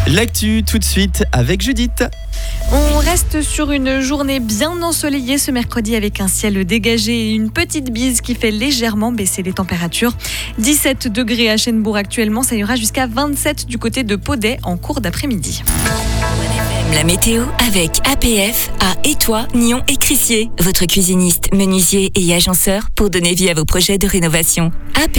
L'actu tout de suite avec Judith. On reste sur une journée bien ensoleillée ce mercredi avec un ciel dégagé et une petite bise qui fait légèrement baisser les températures. 17 degrés à Chênebourg actuellement, ça ira jusqu'à 27 du côté de Podey en cours d'après-midi. La météo avec APF à Étoile, Nyon et Crissier. Votre cuisiniste, menuisier et agenceur pour donner vie à vos projets de rénovation.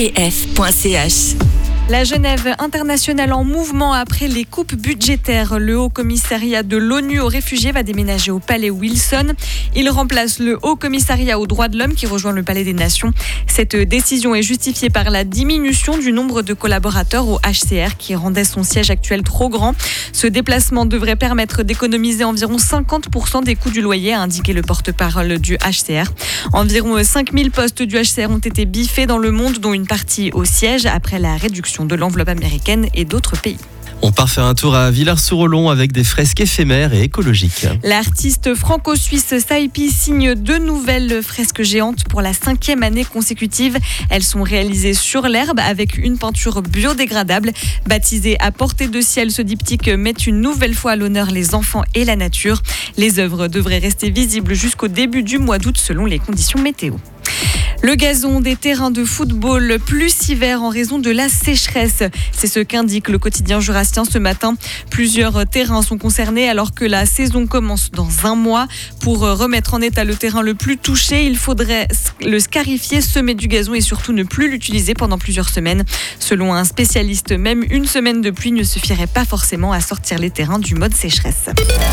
apf.ch. La Genève internationale en mouvement après les coupes budgétaires. Le Haut Commissariat de l'ONU aux réfugiés va déménager au Palais Wilson. Il remplace le Haut Commissariat aux droits de l'homme qui rejoint le Palais des Nations. Cette décision est justifiée par la diminution du nombre de collaborateurs au HCR qui rendait son siège actuel trop grand. Ce déplacement devrait permettre d'économiser environ 50% des coûts du loyer, a indiqué le porte-parole du HCR. Environ 5000 postes du HCR ont été biffés dans le monde, dont une partie au siège après la réduction de l'enveloppe américaine et d'autres pays. On part faire un tour à Villars-sur-Olon avec des fresques éphémères et écologiques. L'artiste franco-suisse Saipi signe 2 nouvelles fresques géantes pour la 5e année consécutive. Elles sont réalisées sur l'herbe avec une peinture biodégradable. Baptisée à portée de ciel, ce diptyque met une nouvelle fois à l'honneur les enfants et la nature. Les œuvres devraient rester visibles jusqu'au début du mois d'août selon les conditions météo. Le gazon des terrains de football plus sévère en raison de la sécheresse. C'est ce qu'indique le quotidien jurassien ce matin. Plusieurs terrains sont concernés alors que la saison commence dans un mois. Pour remettre en état le terrain le plus touché, il faudrait le scarifier, semer du gazon et surtout ne plus l'utiliser pendant plusieurs semaines. Selon un spécialiste, même une semaine de pluie ne suffirait pas forcément à sortir les terrains du mode sécheresse.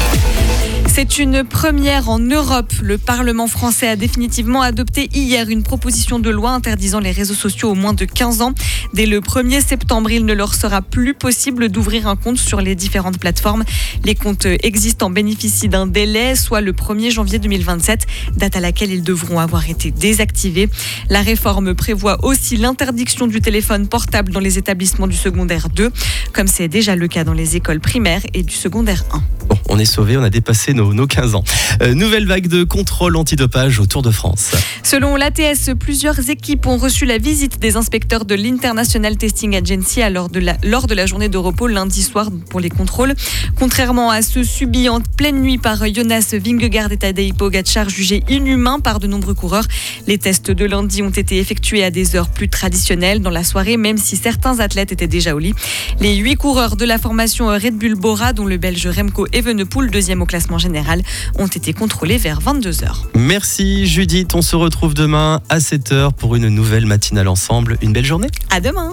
C'est une première en Europe. Le Parlement français a définitivement adopté hier une proposition de loi interdisant les réseaux sociaux aux moins de 15 ans. Dès le 1er septembre, il ne leur sera plus possible d'ouvrir un compte sur les différentes plateformes. Les comptes existants bénéficient d'un délai, soit le 1er janvier 2027, date à laquelle ils devront avoir été désactivés. La réforme prévoit aussi l'interdiction du téléphone portable dans les établissements du secondaire 2, comme c'est déjà le cas dans les écoles primaires et du secondaire 1. Bon, on est sauvés, on a dépassé nos 15 ans. Nouvelle vague de contrôle antidopage au Tour de France. Selon l'ATS, plusieurs équipes ont reçu la visite des inspecteurs de l'International Testing Agency lors de la journée de repos lundi soir pour les contrôles. Contrairement à ceux subis en pleine nuit par Jonas Vingegaard et Tadej Pogačar, jugés inhumains par de nombreux coureurs, les tests de lundi ont été effectués à des heures plus traditionnelles dans la soirée, même si certains athlètes étaient déjà au lit. Les 8 coureurs de la formation Red Bull Bora, dont le Belge Remco Evenepoel, deuxième au classement général, ont été contrôlés vers 22h. Merci Judith, on se retrouve demain à 7h pour une nouvelle matinale ensemble. Une belle journée. À demain.